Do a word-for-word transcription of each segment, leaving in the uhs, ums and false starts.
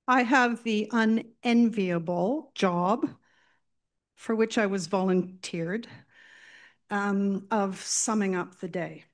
I have the unenviable job for which I was volunteered um, of summing up the day.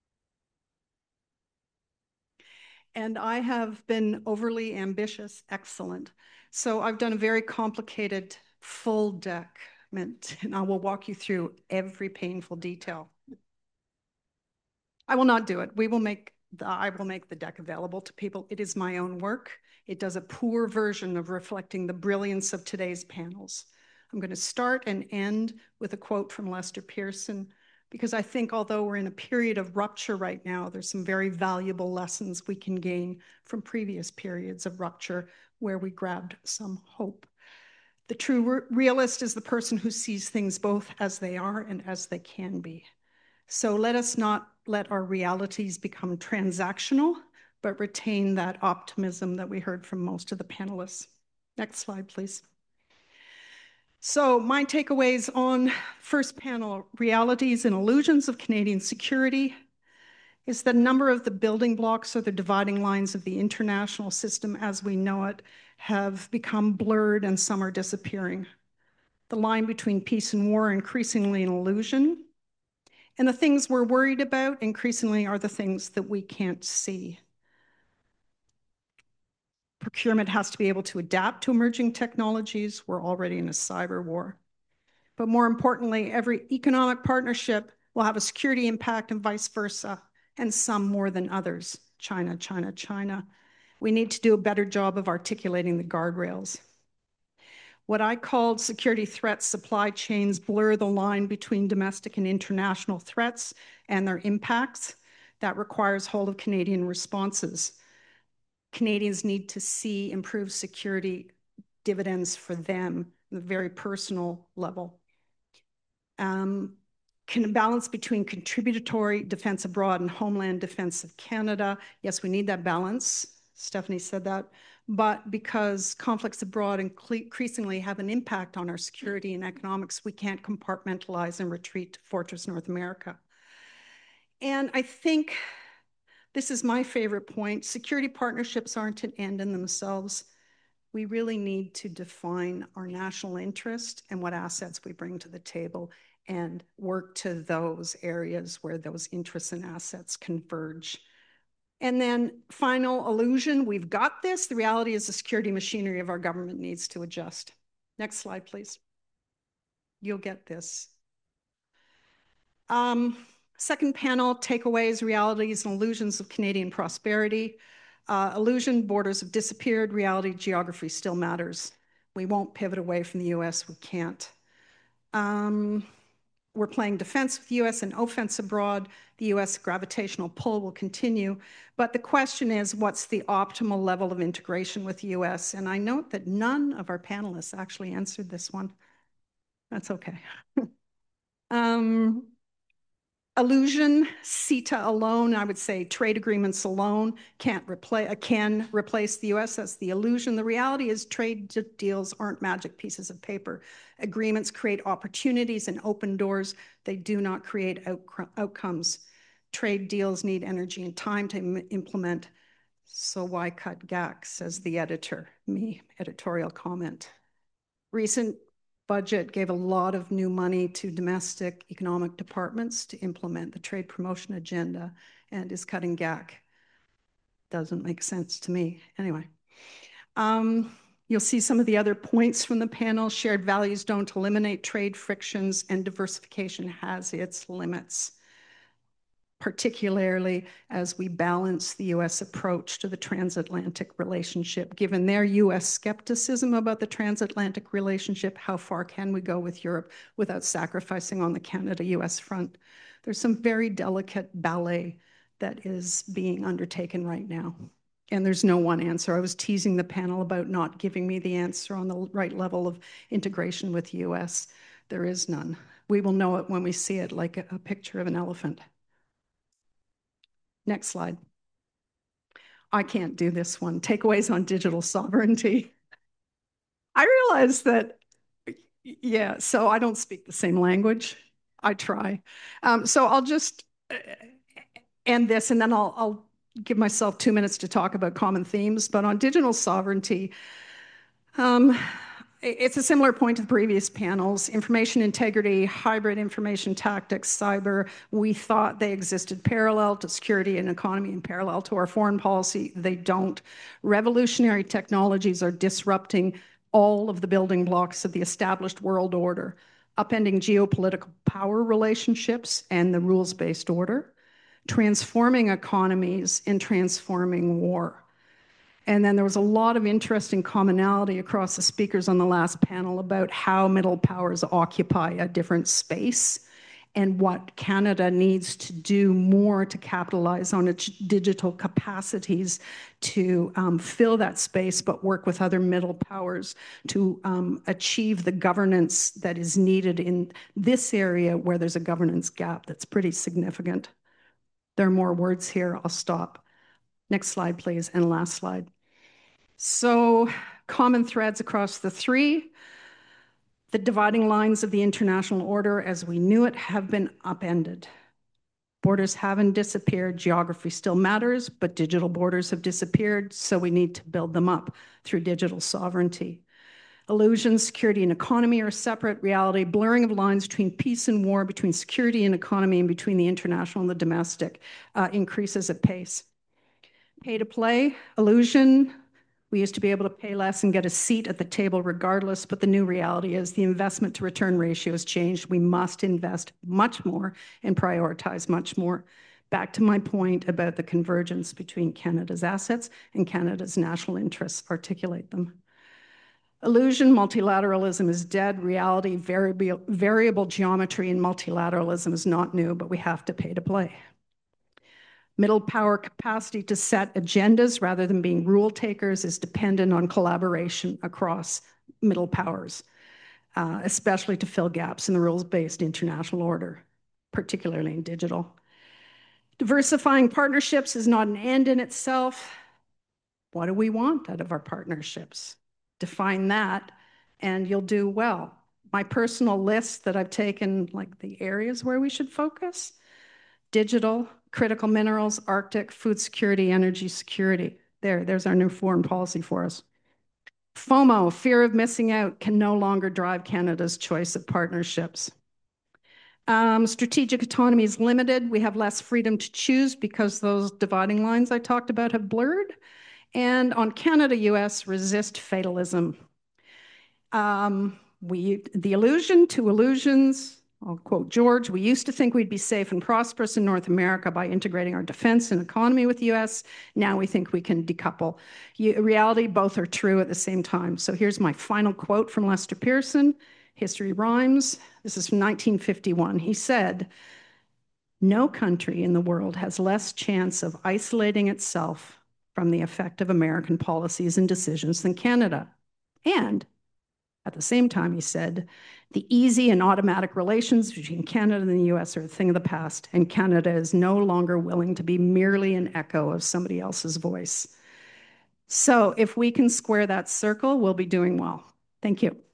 And I have been overly ambitious, excellent. So I've done a very complicated full deck, and I will walk you through every painful detail. I will not do it. We will make the, I will make the deck available to people. It is my own work. It does a poor version of reflecting the brilliance of today's panels. I'm going to start and end with a quote from Lester Pearson, because I think although we're in a period of rupture right now, there's some very valuable lessons we can gain from previous periods of rupture where we grabbed some hope. The true realist is the person who sees things both as they are and as they can be. So let us not let our realities become transactional, but retain that optimism that we heard from most of the panelists. Next slide, please. So my takeaways on first panel, realities and illusions of Canadian security, is the number of the building blocks or the dividing lines of the international system as we know it have become blurred and some are disappearing. The line between peace and war increasingly an illusion. And the things we're worried about increasingly are the things that we can't see. Procurement has to be able to adapt to emerging technologies. We're already in a cyber war. But more importantly, every economic partnership will have a security impact and vice versa, and some more than others. China, China, China. We need to do a better job of articulating the guardrails. What I called security threats supply chains blur the line between domestic and international threats and their impacts. That requires whole of Canadian responses. Canadians need to see improved security dividends for them on a very personal level. Um, can balance between contributory defense abroad and homeland defense of Canada. Yes, we need that balance. Stephanie said that. But because conflicts abroad increasingly have an impact on our security and economics, we can't compartmentalize and retreat to Fortress North America. And I think this is my favorite point. Security partnerships aren't an end in themselves. We really need to define our national interest and what assets we bring to the table and work to those areas where those interests and assets converge. And then final illusion, we've got this. The reality is the security machinery of our government needs to adjust. Next slide, please. You'll get this. Um, second panel, takeaways, realities, and illusions of Canadian prosperity. Uh, illusion, borders have disappeared. Reality, geography still matters. We won't pivot away from the U S. We can't. Um, we're playing defense with the U S and offense abroad. The U S gravitational pull will continue. But the question is, what's the optimal level of integration with the U S? And I note that none of our panelists actually answered this one. That's okay. um, illusion, CETA alone, I would say trade agreements alone can't replace, can replace the U S. That's the illusion. The reality is trade deals aren't magic pieces of paper. Agreements create opportunities and open doors. They do not create out outcomes. Trade deals need energy and time to implement. So why cut G A C, says the editor, me, editorial comment. Recent budget gave a lot of new money to domestic economic departments to implement the trade promotion agenda and is cutting G A C. Doesn't make sense to me. Anyway, um, you'll see some of the other points from the panel. Shared values don't eliminate trade frictions, and diversification has its limits, particularly as we balance the U S approach to the transatlantic relationship. Given their U S skepticism about the transatlantic relationship, how far can we go with Europe without sacrificing on the Canada-U S front? There's some very delicate ballet that is being undertaken right now. And there's no one answer. I was teasing the panel about not giving me the answer on the right level of integration with the U S. There is none. We will know it when we see it, like a, a picture of an elephant. Next slide. I can't do this one. Takeaways on digital sovereignty. I realize that, yeah, so I don't speak the same language. I try. Um, so I'll just end this and then I'll, I'll give myself two minutes to talk about common themes, but on digital sovereignty, um, it's a similar point to the previous panels. Information integrity, hybrid information tactics, cyber, we thought they existed parallel to security and economy and parallel to our foreign policy. They don't. Revolutionary technologies are disrupting all of the building blocks of the established world order, upending geopolitical power relationships and the rules-based order, transforming economies and transforming war. And then there was a lot of interesting commonality across the speakers on the last panel about how middle powers occupy a different space and what Canada needs to do more to capitalize on its digital capacities to um, fill that space, but work with other middle powers to um, achieve the governance that is needed in this area where there's a governance gap that's pretty significant. There are more words here. I'll stop. Next slide, please, and last slide. So, common threads across the three. The dividing lines of the international order as we knew it have been upended. Borders haven't disappeared. Geography still matters, but digital borders have disappeared, so we need to build them up through digital sovereignty. Illusions, security and economy are separate. Reality, blurring of lines between peace and war, between security and economy, and between the international and the domestic uh, increases at pace. Pay to play, illusion. We used to be able to pay less and get a seat at the table regardless, but the new reality is the investment to return ratio has changed. We must invest much more and prioritize much more. Back to my point about the convergence between Canada's assets and Canada's national interests, articulate them. Illusion, multilateralism is dead. Reality, variable, variable geometry and multilateralism is not new, but we have to pay to play. Middle power capacity to set agendas rather than being rule takers is dependent on collaboration across middle powers, uh, especially to fill gaps in the rules-based international order, particularly in digital. Diversifying partnerships is not an end in itself. What do we want out of our partnerships? Define that and you'll do well. My personal list that I've taken, like the areas where we should focus: digital, critical minerals, Arctic, food security, energy security. There, there's our new foreign policy for us. FOMO, fear of missing out, can no longer drive Canada's choice of partnerships. Um, strategic autonomy is limited. We have less freedom to choose because those dividing lines I talked about have blurred. And on Canada U S, resist fatalism. Um, we, the illusion to illusions, I'll quote George, we used to think we'd be safe and prosperous in North America by integrating our defense and economy with the U S. Now we think we can decouple. You, reality, both are true at the same time. So here's my final quote from Lester Pearson, History Rhymes. This is from nineteen fifty-one. He said, "No country in the world has less chance of isolating itself from the effect of American policies and decisions than Canada. And at the same time," he said, "the easy and automatic relations between Canada and the U S are a thing of the past, and Canada is no longer willing to be merely an echo of somebody else's voice." So if we can square that circle, we'll be doing well. Thank you.